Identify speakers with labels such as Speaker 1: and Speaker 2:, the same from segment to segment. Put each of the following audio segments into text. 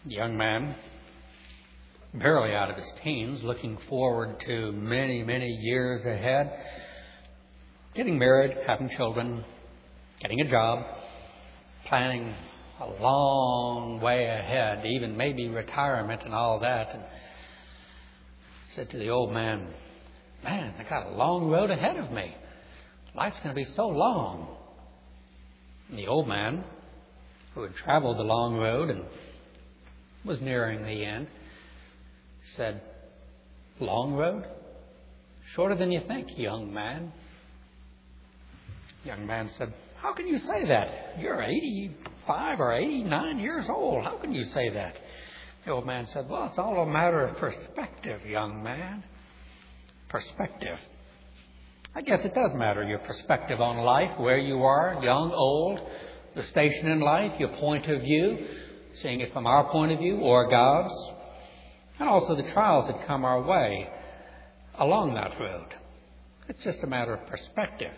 Speaker 1: young man, barely out of his teens, looking forward to many, many years ahead, getting married, having children, getting a job, planning a long way ahead, even maybe retirement and all that, and said to the old man, "Man, I got a long road ahead of me. Life's going to be so long." And the old man, who had traveled the long road and was nearing the end, said, "Long road? Shorter than you think, young man." The young man said, "How can you say that? You're 85 or 89 years old. How can you say that?" The old man said, "Well, it's all a matter of perspective, young man. Perspective. I guess it does matter, your perspective on life, where you are, young, old, the station in life, your point of view, seeing it from our point of view or God's, and also the trials that come our way along that road. It's just a matter of perspective."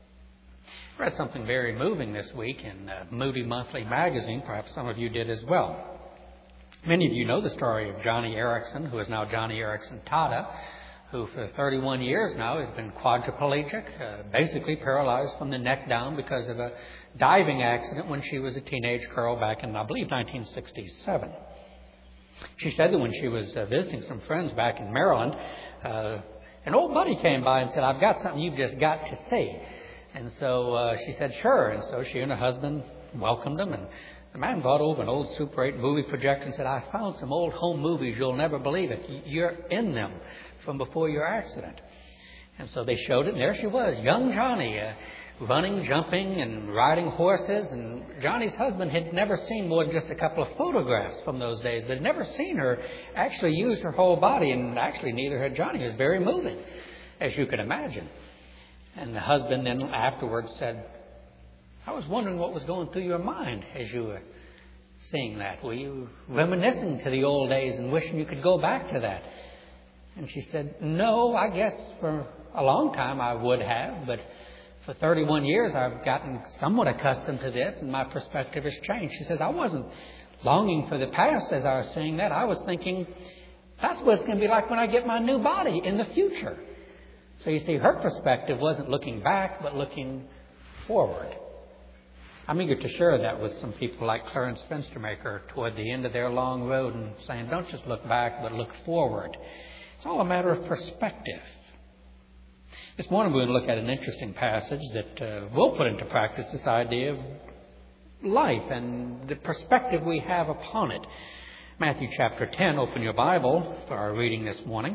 Speaker 1: I read something very moving this week in Moody Monthly magazine. Perhaps some of you did as well. Many of you know the story of Johnny Erickson, who is now Johnny Erickson Tada, who for 31 years now has been quadriplegic, basically paralyzed from the neck down because of a diving accident when she was a teenage girl back in, I believe, 1967. She said that when she was visiting some friends back in Maryland, an old buddy came by and said, "I've got something you've just got to see." And so she said, "Sure." And so she and her husband welcomed him, and the man brought over an old Super 8 movie projector and said, "I found some old home movies. You'll never believe it. You're in them from before your accident." And so they showed it, and there she was, young Johnny, running, jumping, and riding horses. And Johnny's husband had never seen more than just a couple of photographs from those days, but had never seen her actually use her whole body, and actually neither had Johnny. It was very moving, as you can imagine. And the husband then afterwards said, "I was wondering what was going through your mind as you were seeing that. Were you reminiscing to the old days and wishing you could go back to that?" And she said, "No, I guess for a long time I would have, but for 31 years I've gotten somewhat accustomed to this, and my perspective has changed." She says, "I wasn't longing for the past as I was seeing that. I was thinking, that's what it's going to be like when I get my new body in the future." So you see, her perspective wasn't looking back, but looking forward. I'm eager to share that with some people like Clarence Fenstermaker toward the end of their long road, and saying, don't just look back, but look forward. It's all a matter of perspective. This morning we're going to look at an interesting passage that will put into practice this idea of life and the perspective we have upon it. Matthew chapter 10, open your Bible for our reading this morning.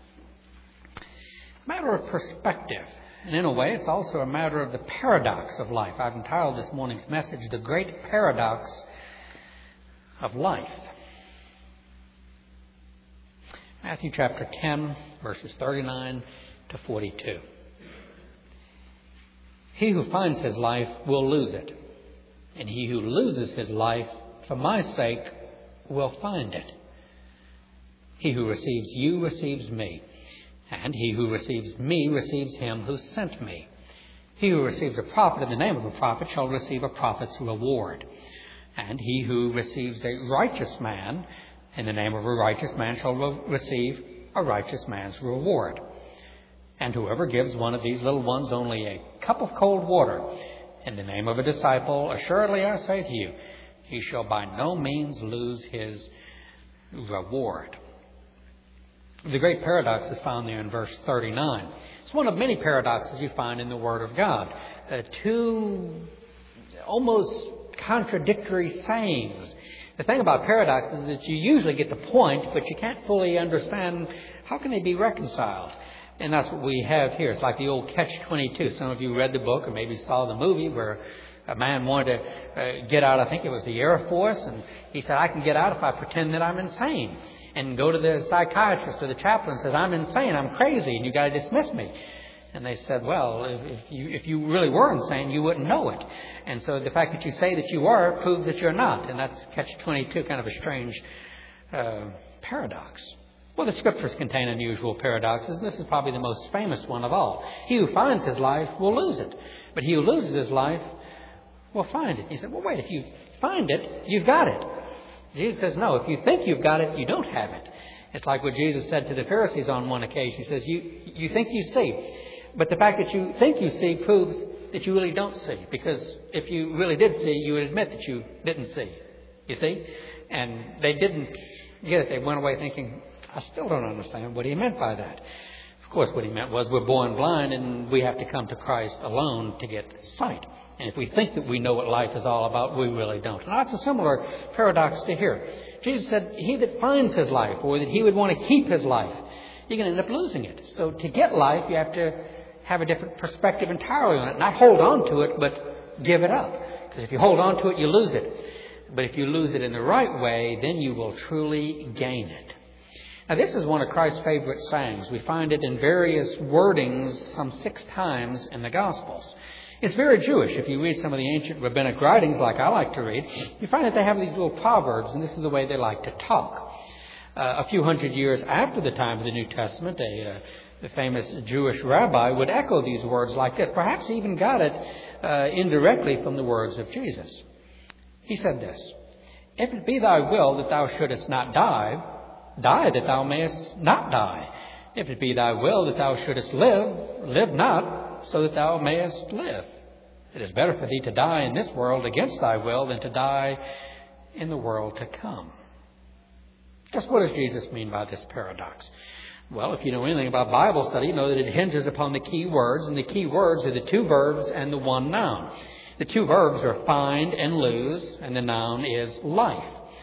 Speaker 1: Matter of perspective. And in a way, it's also a matter of the paradox of life. I've entitled this morning's message, "The Great Paradox of Life." Matthew chapter 10, verses 39 to 42. "He who finds his life will lose it, and he who loses his life for my sake will find it. He who receives you receives me, and he who receives me receives him who sent me. He who receives a prophet in the name of a prophet shall receive a prophet's reward. And he who receives a righteous man in the name of a righteous man shall receive a righteous man's reward. And whoever gives one of these little ones only a cup of cold water in the name of a disciple, assuredly I say to you, he shall by no means lose his reward." The great paradox is found there in verse 39. It's one of many paradoxes you find in the Word of God. Two almost contradictory sayings. The thing about paradoxes is that you usually get the point, but you can't fully understand how can they be reconciled. And that's what we have here. It's like the old Catch-22. Some of you read the book or maybe saw the movie where a man wanted to get out, I think it was the Air Force, and he said, "I can get out if I pretend that I'm insane." And go to the psychiatrist or the chaplain and says, "I'm insane, I'm crazy, and you got to dismiss me." And they said, "Well, if you really were insane, you wouldn't know it. And so the fact that you say that you are proves that you're not." And that's Catch-22, kind of a strange paradox. Well, the Scriptures contain unusual paradoxes. This is probably the most famous one of all. He who finds his life will lose it, but he who loses his life will find it. You said, "Well, wait, if you find it, you've got it. Jesus says, no, if you think you've got it, you don't have it. It's like what Jesus said to the Pharisees on one occasion. He says, you think you see. But the fact that you think you see proves that you really don't see. Because if you really did see, you would admit that you didn't see. You see? And they didn't get it. They went away thinking, I still don't understand what he meant by that. Of course, what he meant was we're born blind and we have to come to Christ alone to get sight. And if we think that we know what life is all about, we really don't. And that's a similar paradox to here. Jesus said, he that finds his life, or that he would want to keep his life, you're going to end up losing it. So to get life, you have to have a different perspective entirely on it. Not hold on to it, but give it up. Because if you hold on to it, you lose it. But if you lose it in the right way, then you will truly gain it. Now, this is one of Christ's favorite sayings. We find it in various wordings some 6 times in the Gospels. It's very Jewish. If you read some of the ancient rabbinic writings, like I like to read, you find that they have these little proverbs, and this is the way they like to talk. A few hundred years after the time of the New Testament, the famous Jewish rabbi would echo these words like this. Perhaps he even got it indirectly from the words of Jesus. He said this, if it be thy will that thou shouldest not die, die that thou mayest not die. If it be thy will that thou shouldest live, live not, so that thou mayest live. It is better for thee to die in this world against thy will than to die in the world to come. Just what does Jesus mean by this paradox? Well, if you know anything about Bible study, you know that it hinges upon the key words, and the key words are the 2 verbs and the 1 noun. The 2 verbs are find and lose, and the noun is life.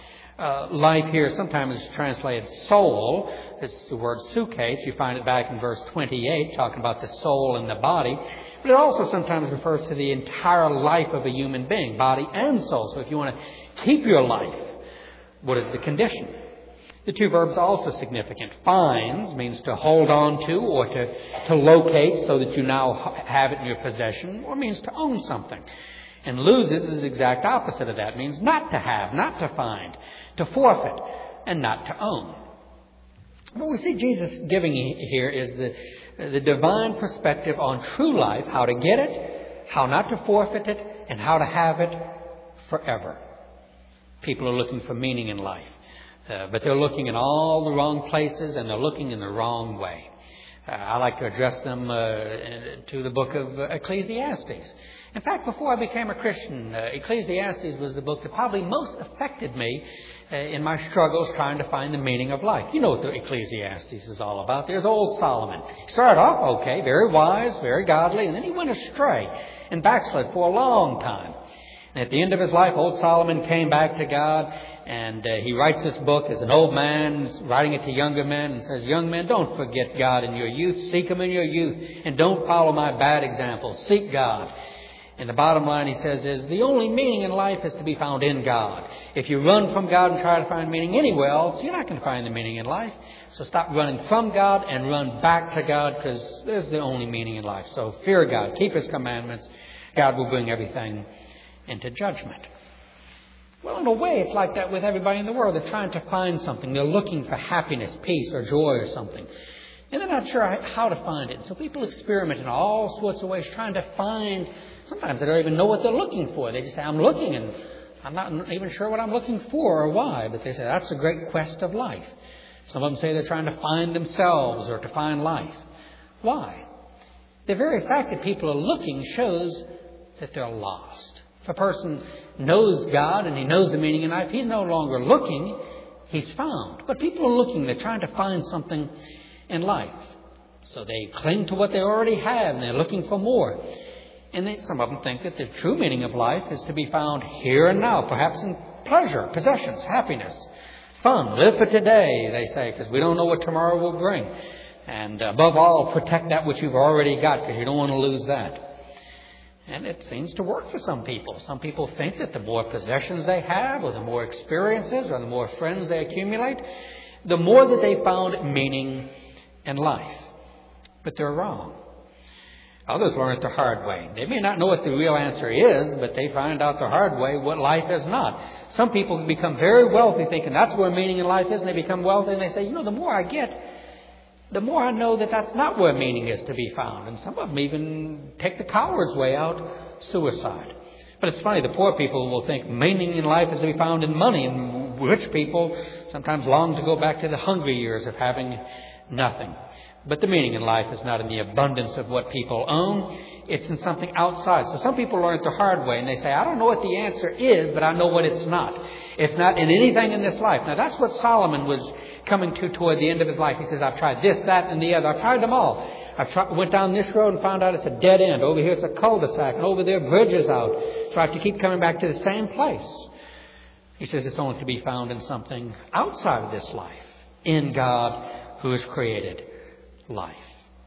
Speaker 1: Life here sometimes is translated soul. It's the word psyche. You find it back in verse 28, talking about the soul and the body. But it also sometimes refers to the entire life of a human being, body and soul. So if you want to keep your life, what is the condition? The 2 verbs are also significant. Finds means to hold on to or to locate so that you now have it in your possession, or means to own something. And loses is the exact opposite of that. It means not to have, not to find, to forfeit, and not to own. What we see Jesus giving here is the divine perspective on true life, how to get it, how not to forfeit it, and how to have it forever. People are looking for meaning in life. But they're looking in all the wrong places, and they're looking in the wrong way. I like to address them to the book of Ecclesiastes. In fact, before I became a Christian, Ecclesiastes was the book that probably most affected me in my struggles trying to find the meaning of life. You know what the Ecclesiastes is all about. There's old Solomon. He started off okay, very wise, very godly, and then he went astray and backslid for a long time. And at the end of his life, old Solomon came back to God, and he writes this book as an old man, writing it to younger men, and says, young men, don't forget God in your youth. Seek Him in your youth, and don't follow my bad examples. Seek God. And the bottom line, he says, is the only meaning in life is to be found in God. If you run from God and try to find meaning anywhere else, you're not going to find the meaning in life. So stop running from God and run back to God, because there's the only meaning in life. So fear God. Keep His commandments. God will bring everything into judgment. Well, in a way, it's like that with everybody in the world. They're trying to find something. They're looking for happiness, peace, or joy or something. And they're not sure how to find it. So people experiment in all sorts of ways trying to find. Sometimes they don't even know what they're looking for. They just say, I'm looking, and I'm not even sure what I'm looking for or why. But they say, that's a great quest of life. Some of them say they're trying to find themselves or to find life. Why? The very fact that people are looking shows that they're lost. If a person knows God and he knows the meaning in life, he's no longer looking, he's found. But people are looking, they're trying to find something in life. So they cling to what they already have, and they're looking for more. And some of them think that the true meaning of life is to be found here and now, perhaps in pleasure, possessions, happiness, fun. Live for today, they say, because we don't know what tomorrow will bring. And above all, protect that which you've already got, because you don't want to lose that. And it seems to work for some people. Some people think that the more possessions they have, or the more experiences, or the more friends they accumulate, the more that they found meaning in life. But they're wrong. Others learn it the hard way. They may not know what the real answer is, but they find out the hard way what life is not. Some people can become very wealthy thinking that's where meaning in life is, and they become wealthy and they say, the more I get, the more I know that that's not where meaning is to be found. And some of them even take the coward's way out, suicide. But it's funny, the poor people will think meaning in life is to be found in money, and rich people sometimes long to go back to the hungry years of having nothing. But the meaning in life is not in the abundance of what people own. It's in something outside. So some people learn it the hard way and they say, I don't know what the answer is, but I know what it's not. It's not in anything in this life. Now that's what Solomon was coming to toward the end of his life. He says, I've tried this, that, and the other. I've tried them all. Went down this road and found out it's a dead end. Over here it's a cul-de-sac. And over there bridges out. So I have to keep coming back to the same place. He says it's only to be found in something outside of this life. In God who has created life.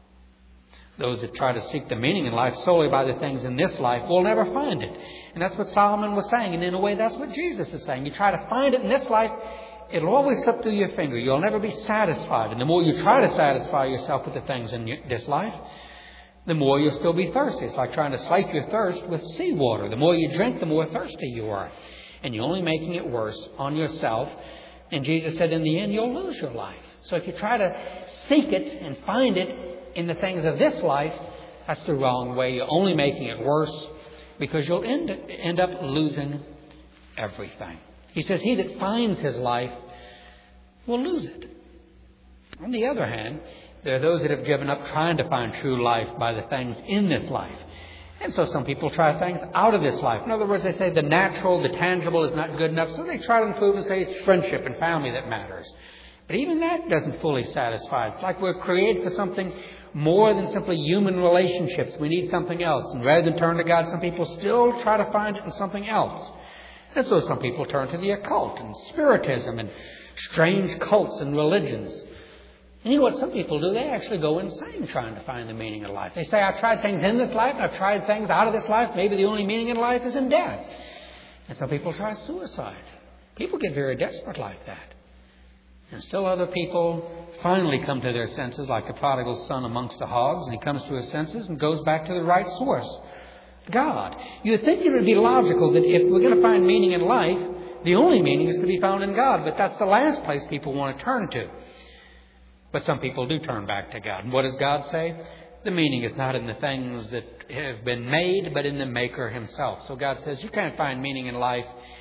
Speaker 1: Those that try to seek the meaning in life solely by the things in this life will never find it. And that's what Solomon was saying. And in a way, that's what Jesus is saying. You try to find it in this life, it'll always slip through your finger. You'll never be satisfied. And the more you try to satisfy yourself with the things in this life, the more you'll still be thirsty. It's like trying to slake your thirst with seawater. The more you drink, the more thirsty you are. And you're only making it worse on yourself. And Jesus said, in the end, you'll lose your life. So if you try to seek it and find it in the things of this life, that's the wrong way. You're only making it worse because you'll end up losing everything. He says, he that finds his life will lose it. On the other hand, there are those that have given up trying to find true life by the things in this life. And so some people try things out of this life. In other words, they say the natural, the tangible is not good enough. So they try to improve and say it's friendship and family that matters. But even that doesn't fully satisfy. It's like we're created for something more than simply human relationships. We need something else. And rather than turn to God, some people still try to find it in something else. And so some people turn to the occult and spiritism and strange cults and religions. And you know what some people do? They actually go insane trying to find the meaning of life. They say, I've tried things in this life, I've tried things out of this life. Maybe the only meaning in life is in death. And some people try suicide. People get very desperate like that. And still other people finally come to their senses, like the prodigal son amongst the hogs, and he comes to his senses and goes back to the right source, God. You'd think it would be logical that if we're going to find meaning in life, the only meaning is to be found in God. But that's the last place people want to turn to. But some people do turn back to God. And what does God say? The meaning is not in the things that have been made, but in the Maker himself. So God says, you can't find meaning in life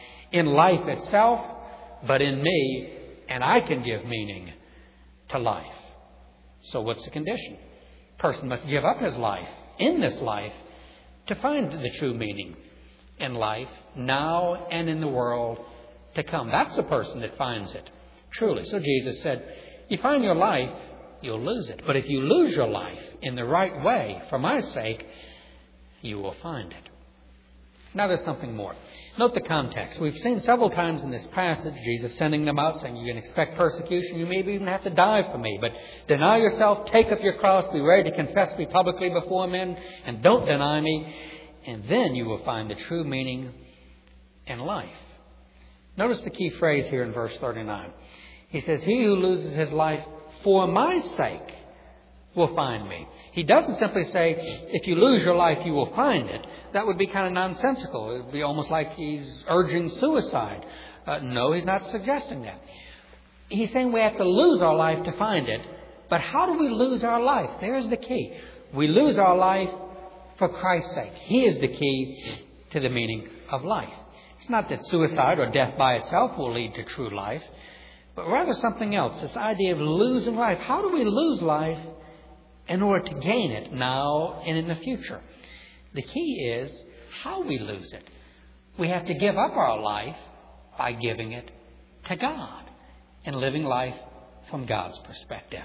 Speaker 1: itself, but in me. And I can give meaning to life. So what's the condition? A person must give up his life in this life to find the true meaning in life now and in the world to come. That's the person that finds it, truly. So Jesus said, you find your life, you'll lose it. But if you lose your life in the right way, for my sake, you will find it. Now there's something more. Note the context. We've seen several times in this passage Jesus sending them out saying, you can expect persecution. You maybe even have to die for me. But deny yourself, take up your cross, be ready to confess me publicly before men, and don't deny me. And then you will find the true meaning in life. Notice the key phrase here in verse 39. He says, he who loses his life for my sake will find me. He doesn't simply say, if you lose your life, you will find it. That would be kind of nonsensical. It would be almost like he's urging suicide. No, he's not suggesting that. He's saying we have to lose our life to find it. But how do we lose our life? There's the key. We lose our life for Christ's sake. He is the key to the meaning of life. It's not that suicide or death by itself will lead to true life, but rather something else. This idea of losing life. How do we lose life in order to gain it now and in the future? The key is how we lose it. We have to give up our life by giving it to God and living life from God's perspective.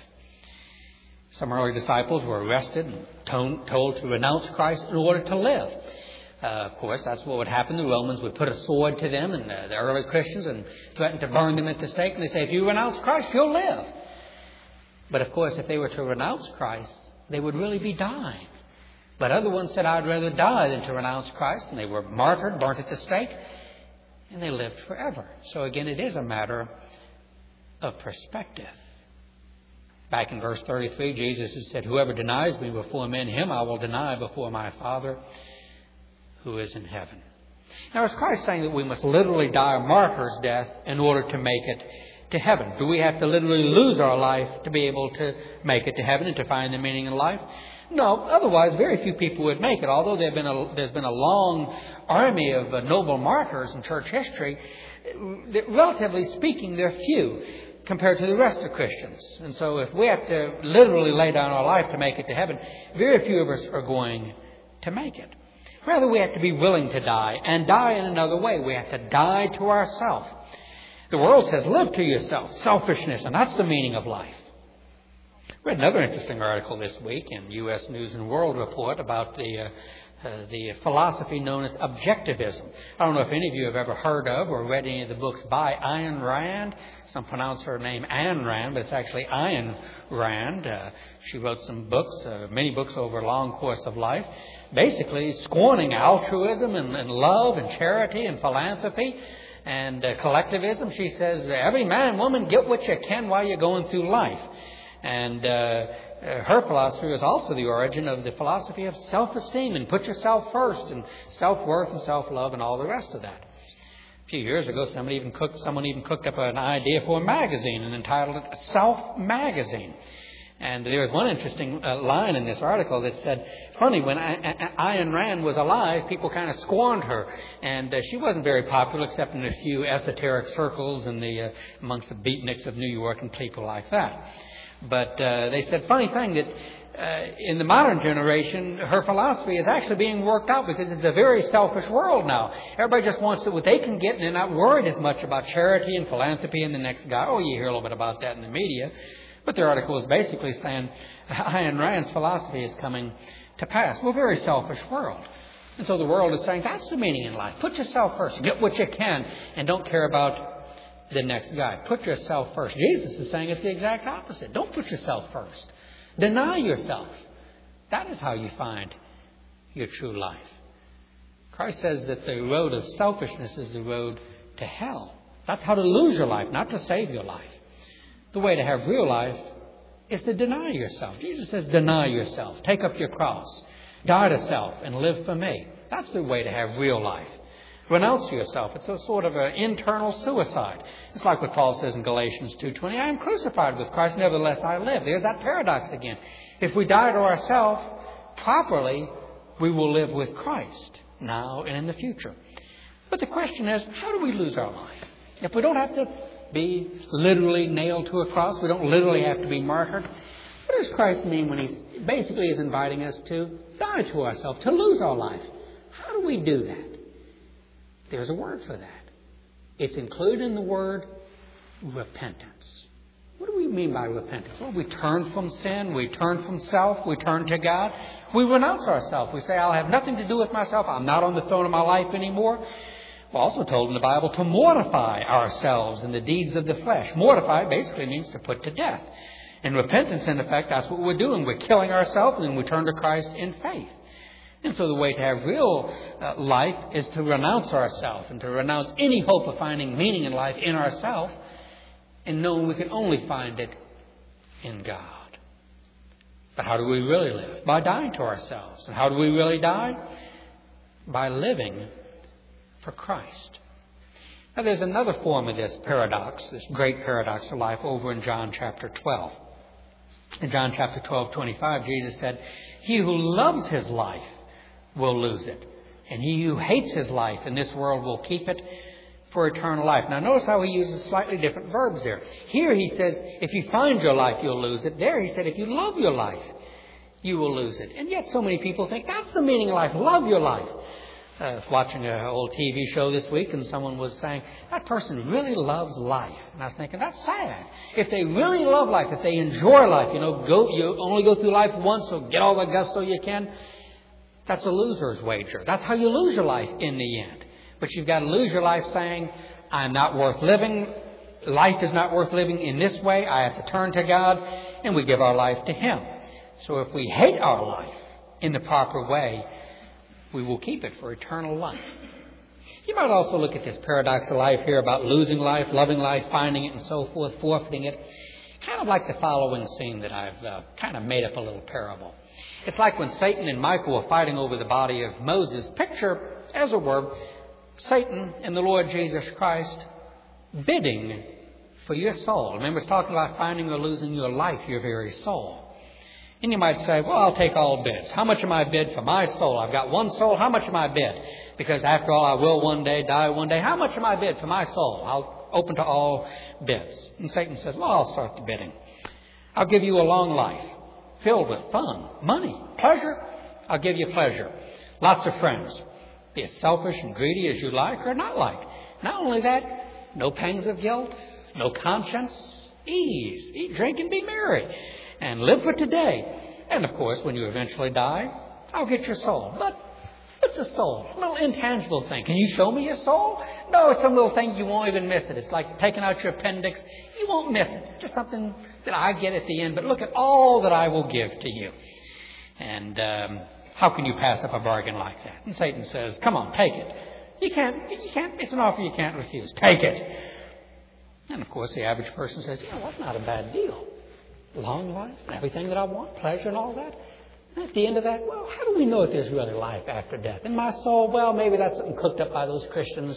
Speaker 1: Some early disciples were arrested and told to renounce Christ in order to live. Of course, that's what would happen. The Romans would put a sword to them and the early Christians and threaten to burn them at the stake. And they say, if you renounce Christ, you'll live. But of course, if they were to renounce Christ, they would really be dying. But other ones said, I'd rather die than to renounce Christ. And they were martyred, burnt at the stake, and they lived forever. So again, it is a matter of perspective. Back in verse 33, Jesus has said, whoever denies me before men, him I will deny before my Father who is in heaven. Now, is Christ saying that we must literally die a martyr's death in order to make it to heaven? Do we have to literally lose our life to be able to make it to heaven and to find the meaning in life? No, otherwise very few people would make it. Although there's been a long army of noble martyrs in church history, relatively speaking, they're few compared to the rest of Christians. And so if we have to literally lay down our life to make it to heaven, very few of us are going to make it. Rather, we have to be willing to die, and die in another way. We have to die to ourselves. The world says, live to yourself, selfishness, and that's the meaning of life. We had another interesting article this week in U.S. News and World Report about the philosophy known as objectivism. I don't know if any of you have ever heard of or read any of the books by Ayn Rand. Some pronounce her name Anne Rand, but it's actually Ayn Rand. She wrote some books, many books over a long course of life, basically scorning altruism and love and charity and philanthropy and collectivism. She says, every man and woman, get what you can while you're going through life. And her philosophy was also the origin of the philosophy of self-esteem and put yourself first and self-worth and self-love and all the rest of that. A few years ago, someone even cooked up an idea for a magazine and entitled it Self Magazine. And there was one interesting line in this article that said, funny, when Ayn Rand was alive, people kind of scorned her. And she wasn't very popular except in a few esoteric circles and amongst the beatniks of New York and people like that. But they said, funny thing, that in the modern generation, her philosophy is actually being worked out because it's a very selfish world now. Everybody just wants what they can get, and they're not worried as much about charity and philanthropy and the next guy. Oh, you hear a little bit about that in the media. But their article is basically saying Ayn Rand's philosophy is coming to pass. We're a very selfish world. And so the world is saying that's the meaning in life. Put yourself first. Get what you can and don't care about the next guy. Put yourself first. Jesus is saying it's the exact opposite. Don't put yourself first. Deny yourself. That is how you find your true life. Christ says that the road of selfishness is the road to hell. That's how to lose your life, not to save your life. The way to have real life is to deny yourself. Jesus says, deny yourself. Take up your cross. Die to self and live for me. That's the way to have real life. Renounce yourself. It's a sort of an internal suicide. It's like what Paul says in Galatians 2:20. I am crucified with Christ, nevertheless I live. There's that paradox again. If we die to ourselves properly, we will live with Christ now and in the future. But the question is, how do we lose our life? If we don't have to be literally nailed to a cross, we don't literally have to be martyred, what does Christ mean when he basically is inviting us to die to ourselves, to lose our life? How do we do that? There's a word for that. It's included in the word repentance. What do we mean by repentance? Well, we turn from sin, we turn from self, we turn to God. We renounce ourselves. We say, I'll have nothing to do with myself. I'm not on the throne of my life anymore. We're also told in the Bible to mortify ourselves in the deeds of the flesh. Mortify basically means to put to death. And repentance, in effect, that's what we're doing. We're killing ourselves and then we turn to Christ in faith. And so the way to have real life is to renounce ourselves and to renounce any hope of finding meaning in life in ourselves and knowing we can only find it in God. But how do we really live? By dying to ourselves. And how do we really die? By living for Christ. Now there's another form of this paradox, this great paradox of life over in John chapter 12. In John chapter 12:25, Jesus said, he who loves his life will lose it. And he who hates his life in this world will keep it for eternal life. Now notice how he uses slightly different verbs there. Here he says, if you find your life, you'll lose it. There he said, if you love your life, you will lose it. And yet so many people think that's the meaning of life. Love your life. I was watching an old TV show this week and someone was saying, that person really loves life. And I was thinking, that's sad. If they really love life, if they enjoy life, you only go through life once, so get all the gusto you can. That's a loser's wager. That's how you lose your life in the end. But you've got to lose your life saying, I'm not worth living. Life is not worth living in this way. I have to turn to God, and we give our life to Him. So if we hate our life in the proper way, we will keep it for eternal life. You might also look at this paradox of life here about losing life, loving life, finding it, and so forth, forfeiting it. Kind of like the following scene that I've kind of made up a little parable. It's like when Satan and Michael were fighting over the body of Moses. Picture, as it were, Satan and the Lord Jesus Christ bidding for your soul. Remember, it's talking about finding or losing your life, your very soul. And you might say, well, I'll take all bids. How much am I bid for my soul? I've got one soul. How much am I bid? Because after all, I will one day die one day. How much am I bid for my soul? I'll open to all bids. And Satan says, well, I'll start the bidding. I'll give you a long life filled with fun, money, pleasure. I'll give you pleasure. Lots of friends. Be as selfish and greedy as you like or not like. Not only that, no pangs of guilt, no conscience, ease, eat, drink, and be merry. And live for today. And of course, when you eventually die, I'll get your soul. But what's a soul? A little intangible thing. Can you show me your soul? No, it's some little thing you won't even miss it. It's like taking out your appendix. You won't miss it. Just something that I get at the end. But look at all that I will give to you. And how can you pass up a bargain like that? And Satan says, come on, take it. You can't. It's an offer you can't refuse. Take it. And of course, the average person says, yeah, well, that's not a bad deal. Long life, and everything that I want, pleasure and all that. And at the end of that, well, how do we know if there's really life after death? In my soul, well, maybe that's something cooked up by those Christians.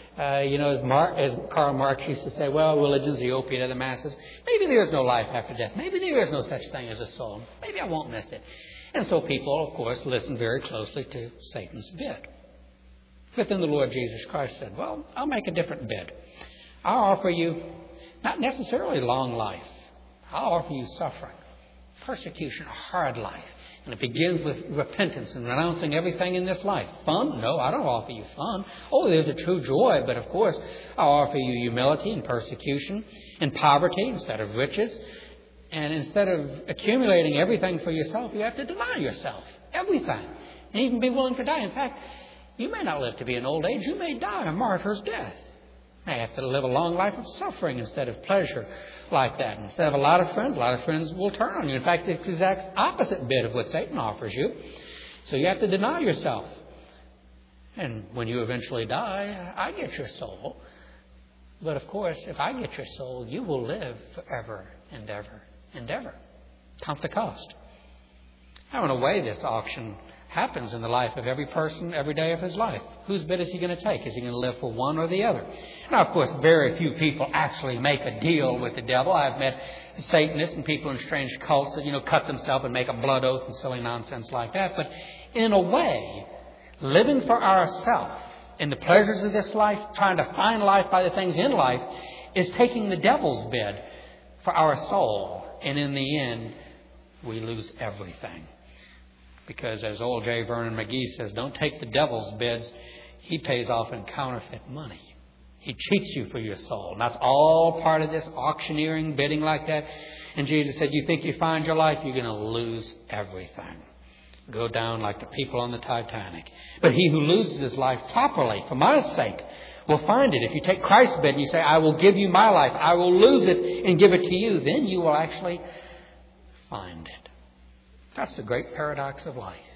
Speaker 1: As Karl Marx used to say, well, religion's the opiate of the masses. Maybe there is no life after death. Maybe there is no such thing as a soul. Maybe I won't miss it. And so people, of course, listen very closely to Satan's bid. But then the Lord Jesus Christ said, well, I'll make a different bid. I'll offer you not necessarily long life. I'll offer you suffering, persecution, a hard life. And it begins with repentance and renouncing everything in this life. Fun? No, I don't offer you fun. Oh, there's a true joy, but of course, I'll offer you humility and persecution and poverty instead of riches. And instead of accumulating everything for yourself, you have to deny yourself everything and even be willing to die. In fact, you may not live to be an old age. You may die a martyr's death. You may have to live a long life of suffering instead of pleasure like that. Instead of a lot of friends will turn on you. In fact, it's the exact opposite bid of what Satan offers you. So you have to deny yourself. And when you eventually die, I get your soul. But of course, if I get your soul, you will live forever and ever and ever. Count the cost. Now, in a way, this auction happens in the life of every person every day of his life. Whose bid is he going to take? Is he going to live for one or the other? Now, of course, very few people actually make a deal with the devil. I've met Satanists and people in strange cults that, cut themselves and make a blood oath and silly nonsense like that. But in a way, living for ourselves in the pleasures of this life, trying to find life by the things in life, is taking the devil's bid for our soul. And in the end, we lose everything. Because as old J. Vernon McGee says, don't take the devil's bids. He pays off in counterfeit money. He cheats you for your soul. And that's all part of this auctioneering, bidding like that. And Jesus said, you think you find your life, you're going to lose everything. Go down like the people on the Titanic. But he who loses his life properly, for my sake, will find it. If you take Christ's bid and you say, I will give you my life, I will lose it and give it to you, then you will actually find it. That's the great paradox of life.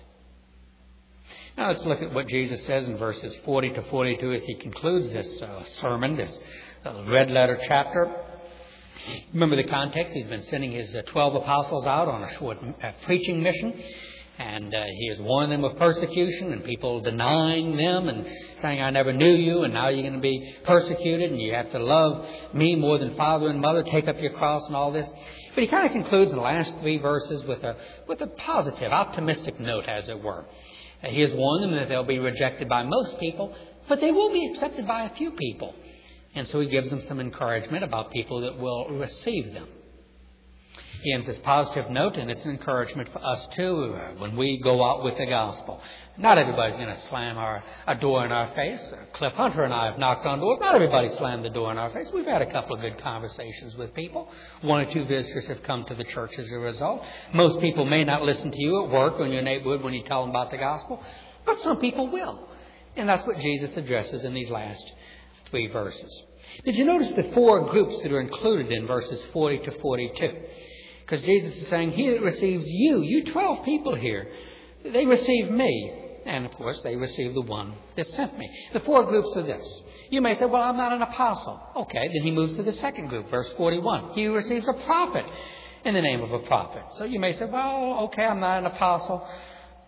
Speaker 1: Now let's look at what Jesus says in verses 40 to 42 as he concludes this sermon, this red letter chapter. Remember the context. He's been sending his 12 apostles out on a short preaching mission. And he has warned them of persecution and people denying them and saying, I never knew you, and now you're going to be persecuted, and you have to love me more than father and mother, take up your cross and all this. But he kind of concludes in the last 3 verses with a positive, optimistic note, as it were. He has warned them that they'll be rejected by most people, but they will be accepted by a few people. And so he gives them some encouragement about people that will receive them. He ends this positive note, and it's an encouragement for us too when we go out with the gospel. Not everybody's going to slam a door in our face. Cliff Hunter and I have knocked on doors. Not everybody slammed the door in our face. We've had a couple of good conversations with people. 1 or 2 visitors have come to the church as a result. Most people may not listen to you at work or in your neighborhood when you tell them about the gospel, but some people will. And that's what Jesus addresses in these last 3 verses. Did you notice the 4 groups that are included in verses 40 to 42? Because Jesus is saying, he that receives you 12 people here, they receive me. And, of course, they receive the one that sent me. The 4 groups are this. You may say, well, I'm not an apostle. Okay, then he moves to the second group, verse 41. He who receives a prophet in the name of a prophet. So you may say, well, okay, I'm not an apostle.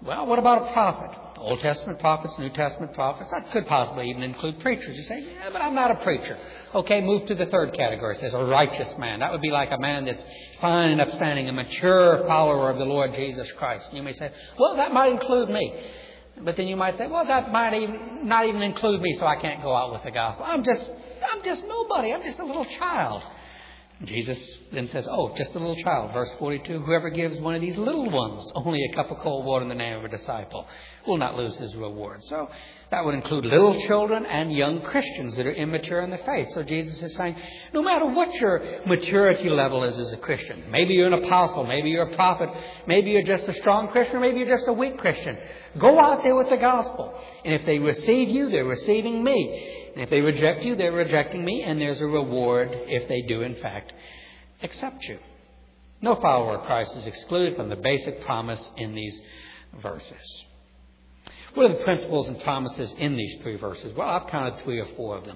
Speaker 1: Well, what about a prophet? Old Testament prophets, New Testament prophets. That could possibly even include preachers. You say, yeah, but I'm not a preacher. Okay, move to the third category. It says a righteous man. That would be like a man that's fine and upstanding, a mature follower of the Lord Jesus Christ. And you may say, well, that might include me. But then you might say, well, that might not even include me, so I can't go out with the gospel. I'm just nobody. I'm just a little child. Jesus then says, oh, just a little child. Verse 42, whoever gives one of these little ones only a cup of cold water in the name of a disciple will not lose his reward. So that would include little children and young Christians that are immature in the faith. So Jesus is saying, no matter what your maturity level is as a Christian, maybe you're an apostle, maybe you're a prophet, maybe you're just a strong Christian, or maybe you're just a weak Christian, go out there with the gospel. And if they receive you, they're receiving me. And if they reject you, they're rejecting me, and there's a reward if they do, in fact, accept you. No follower of Christ is excluded from the basic promise in these verses. What are the principles and promises in these three verses? Well, I've counted 3 or 4 of them.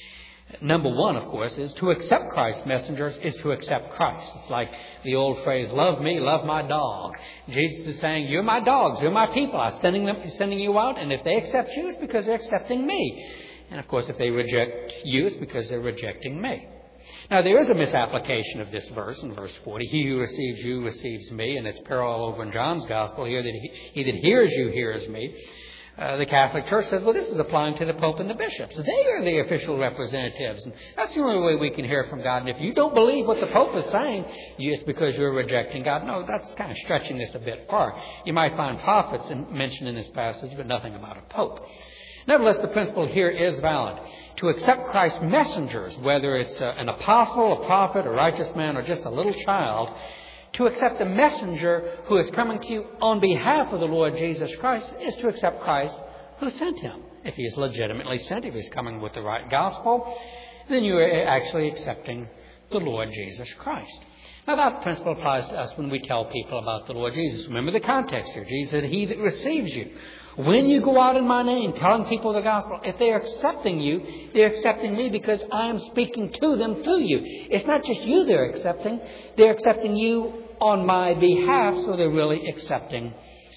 Speaker 1: Number 1, of course, is to accept Christ's messengers is to accept Christ. It's like the old phrase, love me, love my dog. Jesus is saying, you're my dogs, you're my people. I'm sending you out, and if they accept you, it's because they're accepting me. And, of course, if they reject you, it's because they're rejecting me. Now, there is a misapplication of this verse in verse 40. He who receives you receives me, and it's parallel over in John's Gospel here that he that hears you hears me. The Catholic Church says, well, this is applying to the Pope and the bishops. They are the official representatives. And that's the only way we can hear from God. And if you don't believe what the Pope is saying, it's because you're rejecting God. No, that's kind of stretching this a bit far. You might find prophets mentioned in this passage, but nothing about a Pope. Nevertheless, the principle here is valid. To accept Christ's messengers, whether it's an apostle, a prophet, a righteous man, or just a little child, to accept the messenger who is coming to you on behalf of the Lord Jesus Christ is to accept Christ who sent him. If he is legitimately sent, if he's coming with the right gospel, then you are actually accepting the Lord Jesus Christ. Now, that principle applies to us when we tell people about the Lord Jesus. Remember the context here. Jesus said, he that receives you. When you go out in my name, telling people the gospel, if they are accepting you, they're accepting me because I am speaking to them through you. It's not just you they're accepting you on my behalf, so they're really accepting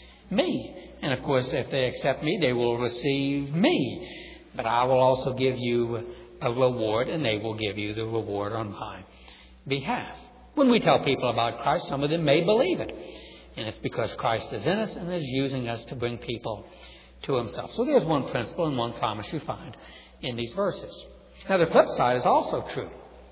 Speaker 1: me. And, of course, if they accept me, they will receive me. But I will also give you a reward, and they will give you the reward on my behalf. When we tell people about Christ, some of them may believe it. And it's because Christ is in us and is using us to bring people to himself. So there's one principle and one promise you find in these verses. Now, the flip side is also true.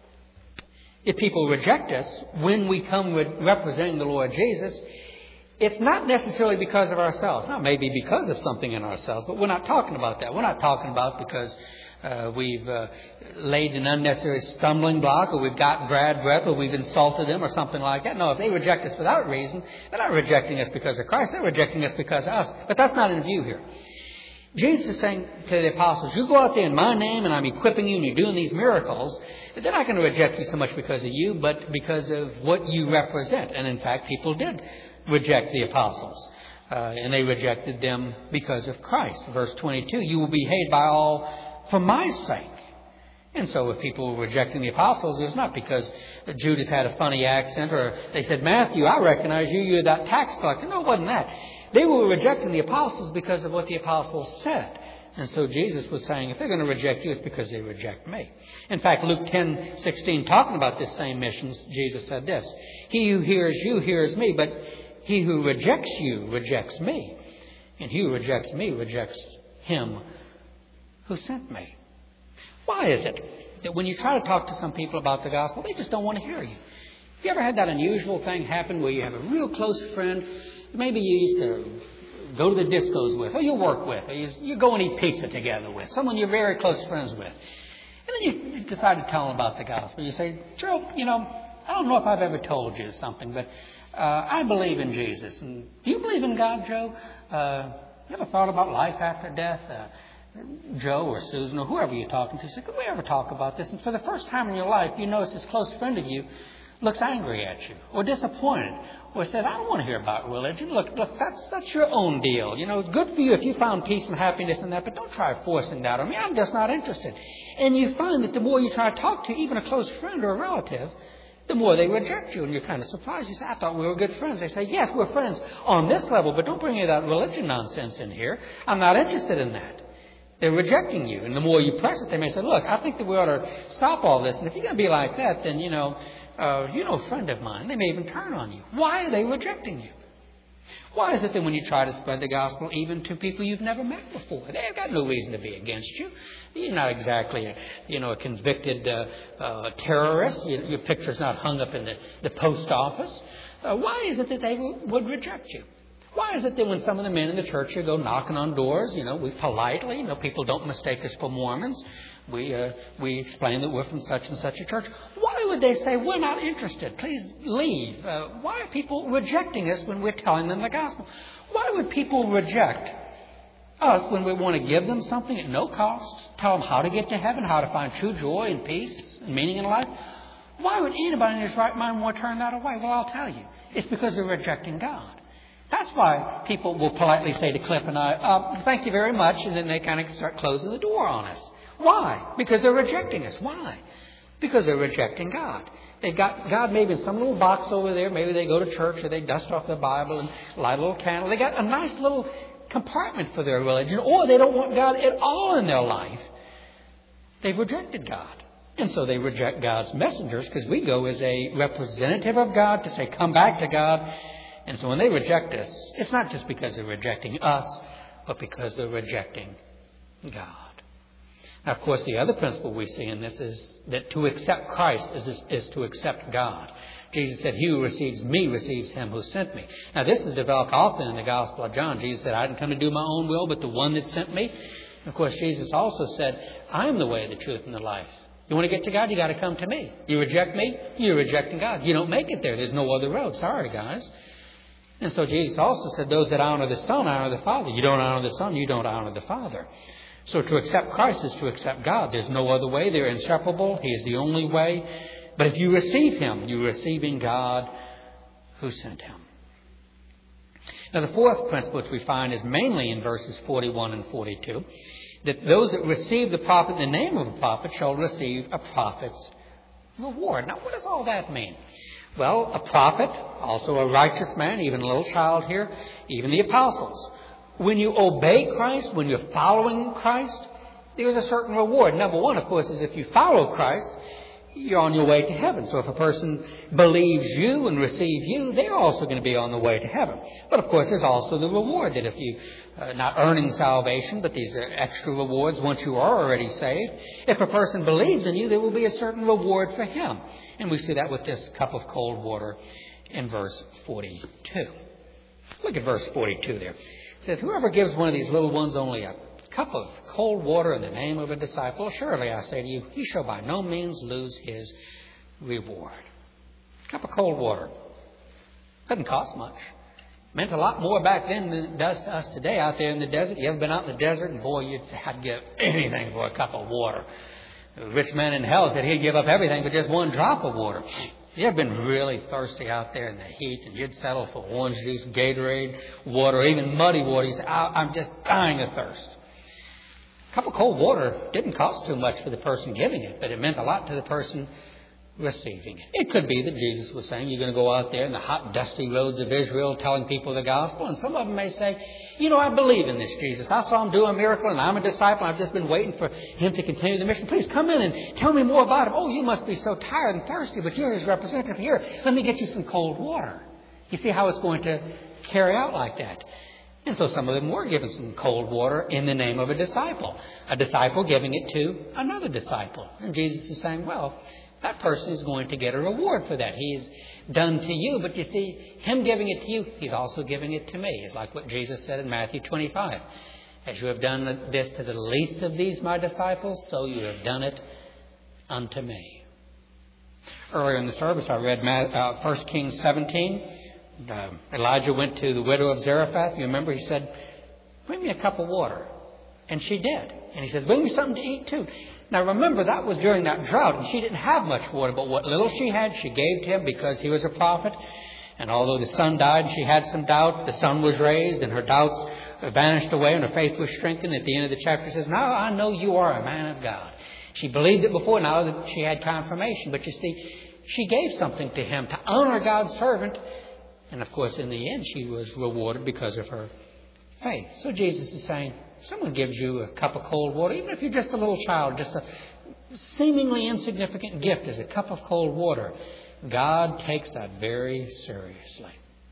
Speaker 1: If people reject us when we come representing the Lord Jesus, it's not necessarily because of ourselves. Now, maybe because of something in ourselves, but we're not talking about that. We're not talking about because we've laid an unnecessary stumbling block, or we've got bad breath, or we've insulted them, or something like that. No, if they reject us for that reason, they're not rejecting us because of Christ. They're rejecting us because of us. But that's not in view here. Jesus is saying to the apostles, you go out there in my name, and I'm equipping you, and you're doing these miracles. But they're not going to reject you so much because of you, but because of what you represent. And in fact, people did reject the apostles. And they rejected them because of Christ. Verse 22, you will be hated by all for my sake. And so if people were rejecting the apostles, it was not because Judas had a funny accent, or they said, Matthew, I recognize you, you're that tax collector. No, it wasn't that. They were rejecting the apostles because of what the apostles said. And so Jesus was saying, if they're going to reject you, it's because they reject me. In fact, Luke 10:16, talking about this same mission, Jesus said this, he who hears you hears me, but he who rejects you rejects me. And he who rejects me rejects him who sent me. Why is it that when you try to talk to some people about the gospel, they just don't want to hear you? Have you ever had that unusual thing happen where you have a real close friend, maybe you used to go to the discos with, or you work with, or you go and eat pizza together with, someone you're very close friends with. And then you decide to tell them about the gospel. You say, Joe, I don't know if I've ever told you something, but I believe in Jesus. And do you believe in God, Joe? You ever thought about life after death? Joe or Susan or whoever you're talking to said, could we ever talk about this? And for the first time in your life, you notice this close friend of you looks angry at you or disappointed or said, I don't want to hear about religion. Look, that's your own deal. It's good for you if you found peace and happiness in that, but don't try forcing that on me. I'm just not interested. And you find that the more you try to talk to even a close friend or a relative, the more they reject you. And you're kind of surprised. You say, I thought we were good friends. They say, yes, we're friends on this level, but don't bring any of that religion nonsense in here. I'm not interested in that. They're rejecting you. And the more you press it, they may say, look, I think that we ought to stop all this. And if you're going to be like that, then, a friend of mine, they may even turn on you. Why are they rejecting you? Why is it that when you try to spread the gospel even to people you've never met before, they've got no reason to be against you. You're not exactly a convicted terrorist. Your picture's not hung up in the post office. Why is it that they would reject you? Why is it that when some of the men in the church here go knocking on doors, we politely, people don't mistake us for Mormons. We explain that we're from such and such a church. Why would they say, we're not interested, please leave? Why are people rejecting us when we're telling them the gospel? Why would people reject us when we want to give them something at no cost, tell them how to get to heaven, how to find true joy and peace and meaning in life? Why would anybody in his right mind want to turn that away? Well, I'll tell you. It's because they're rejecting God. That's why people will politely say to Cliff and I, thank you very much, and then they kind of start closing the door on us. Why? Because they're rejecting us. Why? Because they're rejecting God. They've got God maybe in some little box over there. Maybe they go to church or they dust off the Bible and light a little candle. They got a nice little compartment for their religion, or they don't want God at all in their life. They've rejected God. And so they reject God's messengers because we go as a representative of God to say, come back to God. And so when they reject us, it's not just because they're rejecting us, but because they're rejecting God. Now, of course, the other principle we see in this is that to accept Christ is to accept God. Jesus said, he who receives me receives him who sent me. Now, this is developed often in the Gospel of John. Jesus said, I didn't come to do my own will, but the one that sent me. And, of course, Jesus also said, I am the way, the truth, and the life. You want to get to God, you got to come to me. You reject me, you're rejecting God. You don't make it there. There's no other road. Sorry, guys. And so Jesus also said, those that honor the Son honor the Father. You don't honor the Son, you don't honor the Father. So to accept Christ is to accept God. There's no other way. They're inseparable. He is the only way. But if you receive him, you're receiving God who sent him. Now the fourth principle which we find is mainly in verses 41 and 42, that those that receive the prophet in the name of a prophet shall receive a prophet's reward. Now what does all that mean? Well, a prophet, also a righteous man, even a little child here, even the apostles. When you obey Christ, when you're following Christ, there's a certain reward. Number one, of course, is if you follow Christ, you're on your way to heaven. So if a person believes you and receives you, they're also going to be on the way to heaven. But of course, there's also the reward that if you, not earning salvation, but these are extra rewards once you are already saved. If a person believes in you, there will be a certain reward for him. And we see that with this cup of cold water in verse 42. Look at verse 42 there. It says, whoever gives one of these little ones only a cup of cold water in the name of a disciple, surely I say to you, he shall by no means lose his reward. A cup of cold water. Doesn't cost much. Meant a lot more back then than it does to us today out there in the desert. You ever been out in the desert? And boy, you'd say, I'd give anything for a cup of water. The rich man in hell said he'd give up everything for just one drop of water. You ever been really thirsty out there in the heat and you'd settle for orange juice, Gatorade, water, even muddy water? You say, I'm just dying of thirst. A cup of cold water didn't cost too much for the person giving it, but it meant a lot to the person receiving it. It could be that Jesus was saying, you're going to go out there in the hot, dusty roads of Israel telling people the gospel, and some of them may say, I believe in this Jesus. I saw him do a miracle, and I'm a disciple. I've just been waiting for him to continue the mission. Please come in and tell me more about him. Oh, you must be so tired and thirsty, but you're his representative. Here, let me get you some cold water. You see how it's going to carry out like that. And so some of them were given some cold water in the name of a disciple giving it to another disciple. And Jesus is saying, well, that person is going to get a reward for that. He's done to you, but you see, him giving it to you, he's also giving it to me. It's like what Jesus said in Matthew 25. As you have done this to the least of these, my disciples, so you have done it unto me. Earlier in the service, I read 1 Kings 17. Elijah went to the widow of Zarephath. You remember, he said, bring me a cup of water. And she did. And he said, bring me something to eat too. Now remember, that was during that drought, and she didn't have much water, but what little she had, she gave to him because he was a prophet. And although the son died and she had some doubt, the son was raised and her doubts vanished away and her faith was strengthened. At the end of the chapter, it says, now I know you are a man of God. She believed it before, now that she had confirmation. But you see, She gave something to him to honor God's servant. And of course, in the end, she was rewarded because of her faith. So Jesus is saying, if someone gives you a cup of cold water, even if you're just a little child, just a seemingly insignificant gift is a cup of cold water, God takes that very seriously.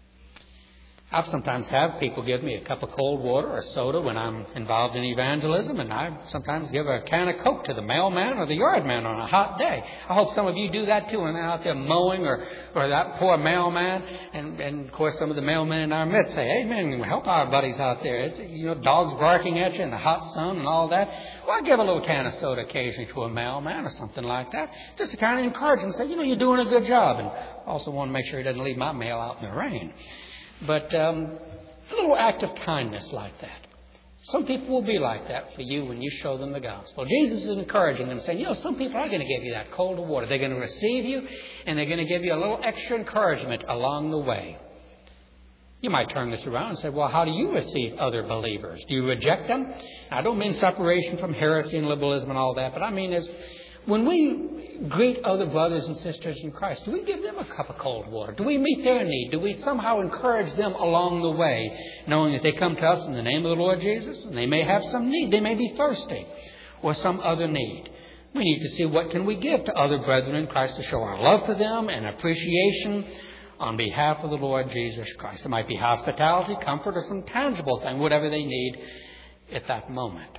Speaker 1: I've sometimes have people give me a cup of cold water or soda when I'm involved in evangelism, and I sometimes give a can of Coke to the mailman or the yard man on a hot day. I hope some of you do that too when they're out there mowing or that poor mailman. And of course, some of the mailmen in our midst say, "Hey, man, help our buddies out there. It's, dogs barking at you in the hot sun and all that." Well, I give a little can of soda occasionally to a mailman or something like that, just to kind of encourage him and say, "You're doing a good job." And also want to make sure he doesn't leave my mail out in the rain. But a little act of kindness like that. Some people will be like that for you when you show them the gospel. Jesus is encouraging them, saying, some people are going to give you that cold water. They're going to receive you, and they're going to give you a little extra encouragement along the way. You might turn this around and say, well, how do you receive other believers? Do you reject them? I don't mean separation from heresy and liberalism and all that, but I mean is when we greet other brothers and sisters in Christ, do we give them a cup of cold water? Do we meet their need? Do we somehow encourage them along the way, knowing that they come to us in the name of the Lord Jesus, and they may have some need. They may be thirsty or some other need. We need to see what can we give to other brethren in Christ to show our love for them and appreciation on behalf of the Lord Jesus Christ. It might be hospitality, comfort, or some tangible thing, whatever they need at that moment.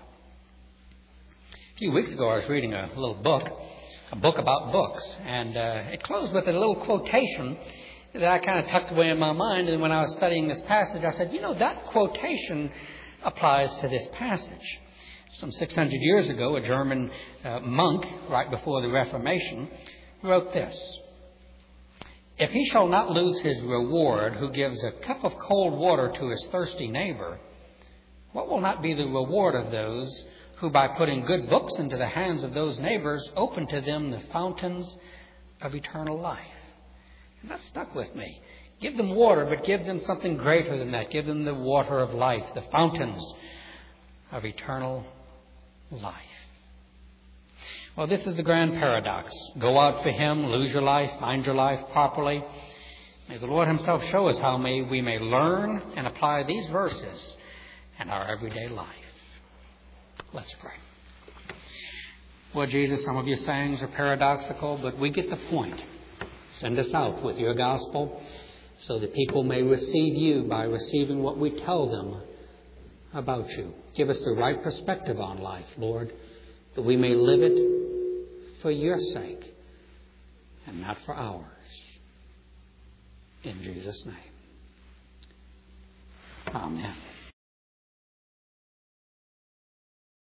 Speaker 1: A few weeks ago, I was reading a little book, a book about books, and it closed with a little quotation that I kind of tucked away in my mind. And when I was studying this passage, I said, that quotation applies to this passage. Some 600 years ago, a German monk, right before the Reformation, wrote this: "If he shall not lose his reward who gives a cup of cold water to his thirsty neighbor, what will not be the reward of those who, by putting good books into the hands of those neighbors, open to them the fountains of eternal life?" And that stuck with me. Give them water, but give them something greater than that. Give them the water of life, the fountains of eternal life. Well, this is the grand paradox. Go out for Him, lose your life, find your life properly. May the Lord Himself show us how we may learn and apply these verses in our everyday life. Let's pray. Lord Jesus, some of your sayings are paradoxical, but we get the point. Send us out with your gospel so that people may receive you by receiving what we tell them about you. Give us the right perspective on life, Lord, that we may live it for your sake and not for ours. In Jesus' name. Amen.